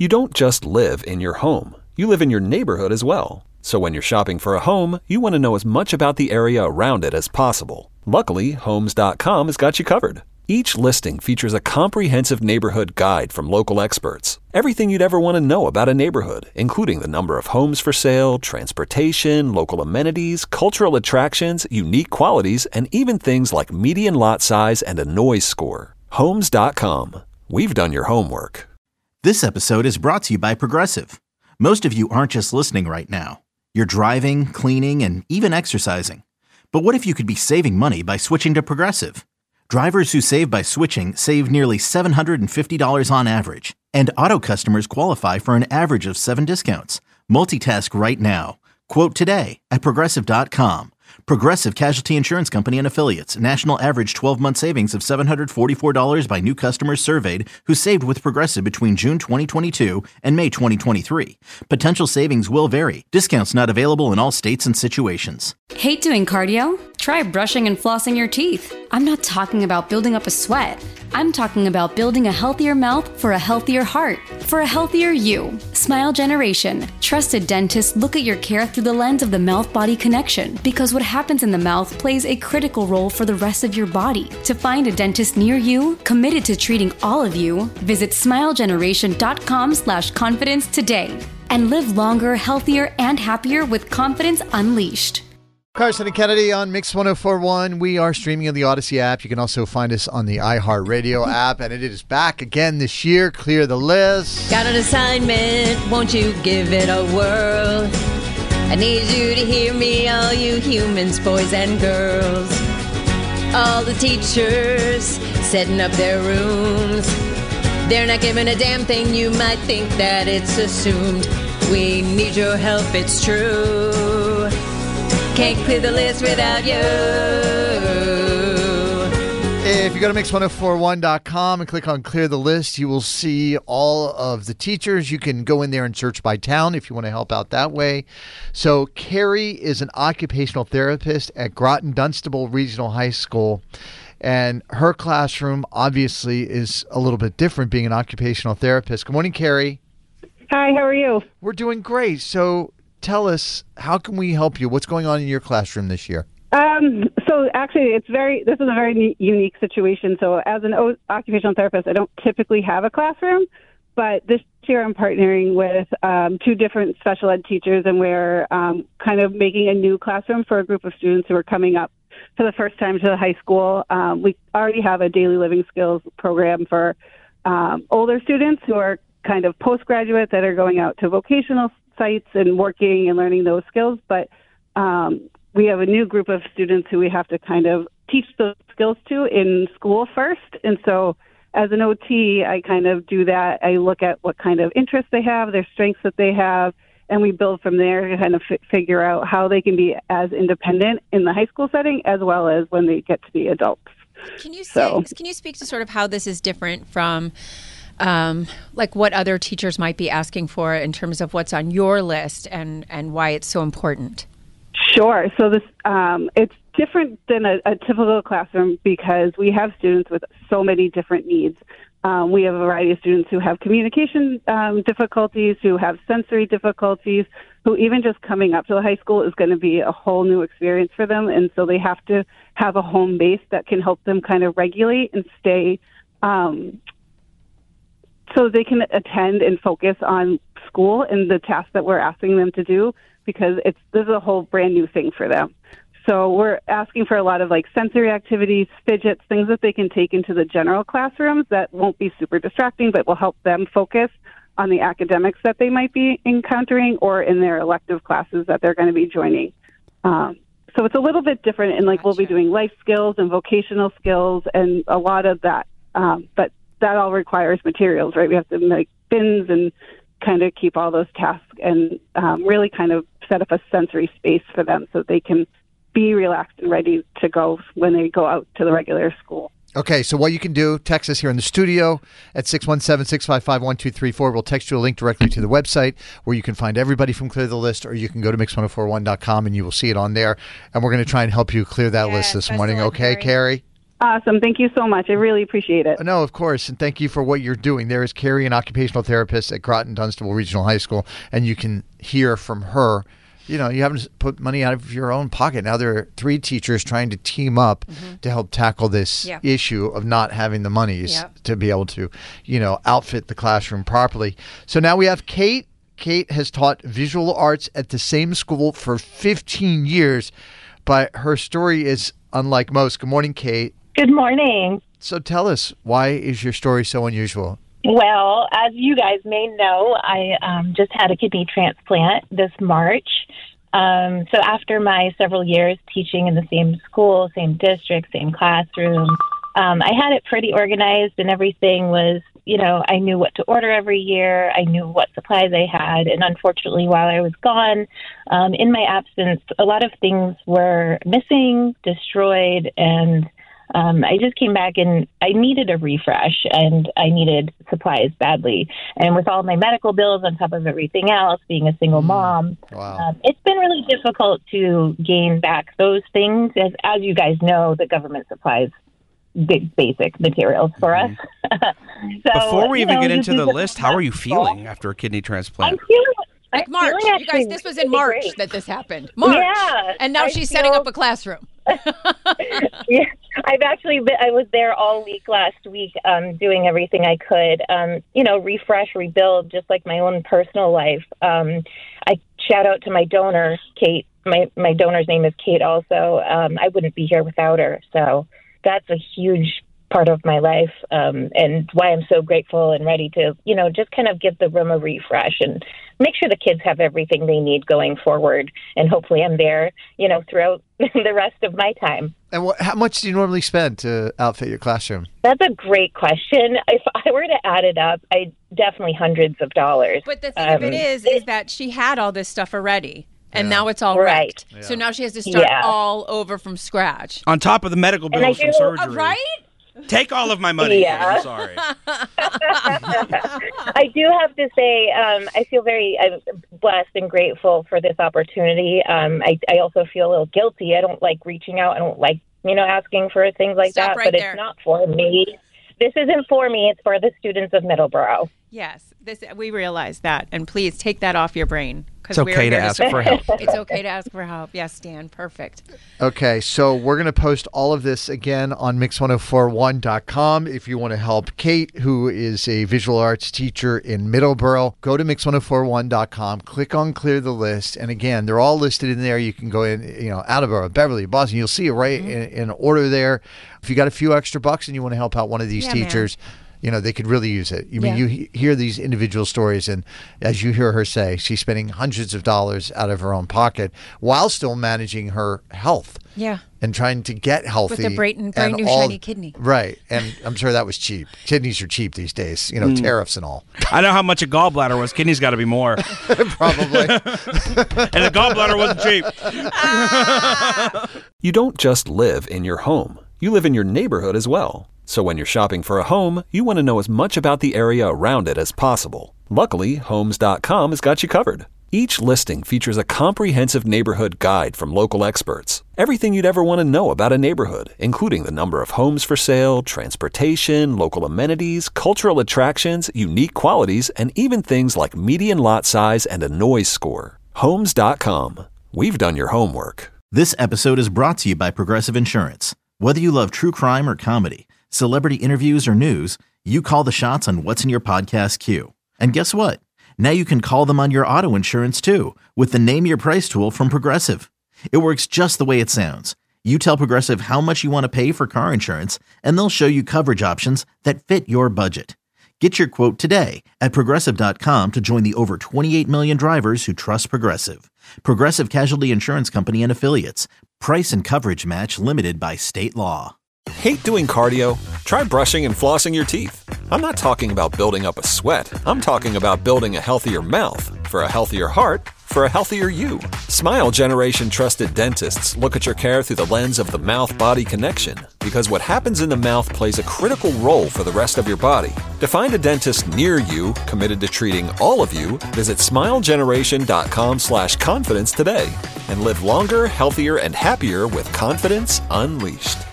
You don't just live in your home. You live in your neighborhood as well. So when you're shopping for a home, you want to know as much about the area around it as possible. Luckily, Homes.com has got you covered. Each listing features a comprehensive neighborhood guide from local experts. Everything you'd ever want to know about a neighborhood, including the number of homes for sale, transportation, local amenities, cultural attractions, unique qualities, and even things like median lot size and a noise score. Homes.com. We've done your homework. This episode is brought to you by Progressive. Most of you aren't just listening right now. You're driving, cleaning, and even exercising. But what if you could be saving money by switching to Progressive? Drivers who save by switching save nearly $750 on average. And auto customers qualify for an average of 7 discounts. Multitask right now. Quote today at Progressive.com. Progressive Casualty Insurance Company and Affiliates. National average 12-month savings of $744 by new customers surveyed who saved with Progressive between June 2022 and May 2023. Potential savings will vary. Discounts not available in all states and situations. Hate doing cardio? Try brushing and flossing your teeth. I'm not talking about building up a sweat. I'm talking about building a healthier mouth for a healthier heart, for a healthier you. Smile Generation. Trusted dentists look at your care through the lens of the mouth-body connection, because what happens in the mouth plays a critical role for the rest of your body. To find a dentist near you, committed to treating all of you, visit smilegeneration.com/confidence today and live longer, healthier, and happier with confidence unleashed. Carson and Kennedy on Mix 104.1. We are streaming on the Odyssey app. You can also find us on the iHeartRadio app, and it is back again this year. Clear the list. Got an assignment, won't you give it a whirl? I need you to hear me, all you humans, boys and girls. All the teachers setting up their rooms. They're not giving a damn thing, you might think that it's assumed. We need your help, it's true. Can't clear the list without you. If you go to mix1041.com and click on Clear the List, you will see all of the teachers. You can go in there and search by town if you want to help out that way. So Carrie is an occupational therapist at Groton Dunstable Regional High School. And her classroom obviously is a little bit different being an occupational therapist. Good morning, Carrie. Hi, how are you? We're doing great. So tell us, how can we help you? What's going on in your classroom this year? So actually, this is a very unique situation. So as an occupational therapist, I don't typically have a classroom, but this year I'm partnering with 2 different special ed teachers, and we're kind of making a new classroom for a group of students who are coming up for the first time to the high school. We already have a daily living skills program for older students who are kind of postgraduate that are going out to vocational sites and working and learning those skills, but we have a new group of students who we have to kind of teach those skills to in school first. And so as an OT, I kind of do that. I look at what kind of interests they have, their strengths that they have, and we build from there to kind of figure out how they can be as independent in the high school setting as well as when they get to be adults. Can you speak to sort of how this is different from like what other teachers might be asking for in terms of what's on your list and why it's so important? Sure. So this it's different than a typical classroom because we have students with so many different needs. We have a variety of students who have communication difficulties, who have sensory difficulties, who even just coming up to the high school is going to be a whole new experience for them. And so they have to have a home base that can help them kind of regulate and stay so they can attend and focus on school and the tasks that we're asking them to do, because this is a whole brand new thing for them. So we're asking for a lot of like sensory activities, fidgets, things that they can take into the general classrooms that won't be super distracting, but will help them focus on the academics that they might be encountering or in their elective classes that they're going to be joining. So it's a little bit different, and like we'll be doing life skills and vocational skills and a lot of that. But that all requires materials, right? We have to make bins and kind of keep all those tasks and really kind of set up a sensory space for them so they can be relaxed and ready to go when they go out to the regular school. Okay, so what you can do, text us here in the studio at 617-655-1234. We'll text you a link directly to the website where you can find everybody from Clear the List, or you can go to mix1041.com and you will see it on there. And we're going to try and help you clear that list this morning. Okay, Carrie? Awesome. Thank you so much. I really appreciate it. No, of course. And thank you for what you're doing. There is Carrie, an occupational therapist at Groton Dunstable Regional High School, and you can hear from her. You know, you haven't put money out of your own pocket. Now there are 3 teachers trying to team up to help tackle this issue of not having the monies to be able to, outfit the classroom properly. So now we have Kate. Kate has taught visual arts at the same school for 15 years, but her story is unlike most. Good morning, Kate. Good morning. So tell us, why is your story so unusual? Well, as you guys may know, I just had a kidney transplant this March. So after my several years teaching in the same school, same district, same classroom, I had it pretty organized and everything was, I knew what to order every year. I knew what supplies I had. And unfortunately, while I was gone, in my absence, a lot of things were missing, destroyed, and I just came back and I needed a refresh and I needed supplies badly. And with all my medical bills on top of everything else, being a single mom, it's been really difficult to gain back those things. As you guys know, the government supplies basic materials for us. So, before we even get into the list, how are you feeling after a kidney transplant? I'm feeling like March. You guys, this was in March that this happened. March. Yeah. And now she's setting up a classroom. Yeah, I was there all week last week, doing everything I could, refresh, rebuild, just like my own personal life. I shout out to my donor, Kate. My donor's name is Kate also. I wouldn't be here without her. So that's a huge part of my life, and why I'm so grateful and ready to, just kind of give the room a refresh and make sure the kids have everything they need going forward. And hopefully I'm there, throughout the rest of my time. And how much do you normally spend to outfit your classroom? That's a great question. If I were to add it up, definitely hundreds of dollars. But the thing of it is that she had all this stuff already. And now it's all wrecked. Yeah. So now she has to start all over from scratch. On top of the medical bills from surgery. Right? Take all of my money. Yeah. I'm sorry. I do have to say, I feel very blessed and grateful for this opportunity. I also feel a little guilty. I don't like reaching out. I don't like, asking for things like that. Right but there. It's not for me. This isn't for me. It's for the students of Middleborough. Yes, we realize that. And please take that off your brain. It's okay to ask for help. It's okay to ask for help. Yes, Dan. Perfect. Okay, so we're going to post all of this again on mix1041.com. If you want to help Kate, who is a visual arts teacher in Middleborough, go to mix1041.com, click on Clear the List. And again, they're all listed in there. You can go in, Attleboro, Beverly, Boston. You'll see it right in order there. If you got a few extra bucks and you want to help out one of these teachers, they could really use it. You hear these individual stories, and as you hear her say, she's spending hundreds of dollars out of her own pocket while still managing her health. Yeah. And trying to get healthy. With a brand new shiny kidney. Right. And I'm sure that was cheap. Kidneys are cheap these days, tariffs and all. I know how much a gallbladder was. Kidneys got to be more. Probably. And the gallbladder wasn't cheap. You don't just live in your home. You live in your neighborhood as well. So when you're shopping for a home, you want to know as much about the area around it as possible. Luckily, Homes.com has got you covered. Each listing features a comprehensive neighborhood guide from local experts. Everything you'd ever want to know about a neighborhood, including the number of homes for sale, transportation, local amenities, cultural attractions, unique qualities, and even things like median lot size and a noise score. Homes.com. We've done your homework. This episode is brought to you by Progressive Insurance. Whether you love true crime or comedy, celebrity interviews or news, you call the shots on what's in your podcast queue. And guess what? Now you can call them on your auto insurance too with the Name Your Price tool from Progressive. It works just the way it sounds. You tell Progressive how much you want to pay for car insurance, and they'll show you coverage options that fit your budget. Get your quote today at Progressive.com to join the over 28 million drivers who trust Progressive. Progressive Casualty Insurance Company and Affiliates. Price and coverage match limited by state law. Hate doing cardio? Try brushing and flossing your teeth. I'm not talking about building up a sweat. I'm talking about building a healthier mouth. For a healthier heart, for a healthier you. Smile Generation trusted dentists look at your care through the lens of the mouth-body connection, because what happens in the mouth plays a critical role for the rest of your body. To find a dentist near you committed to treating all of you, visit smilegeneration.com/confidence today and live longer, healthier, and happier with confidence unleashed.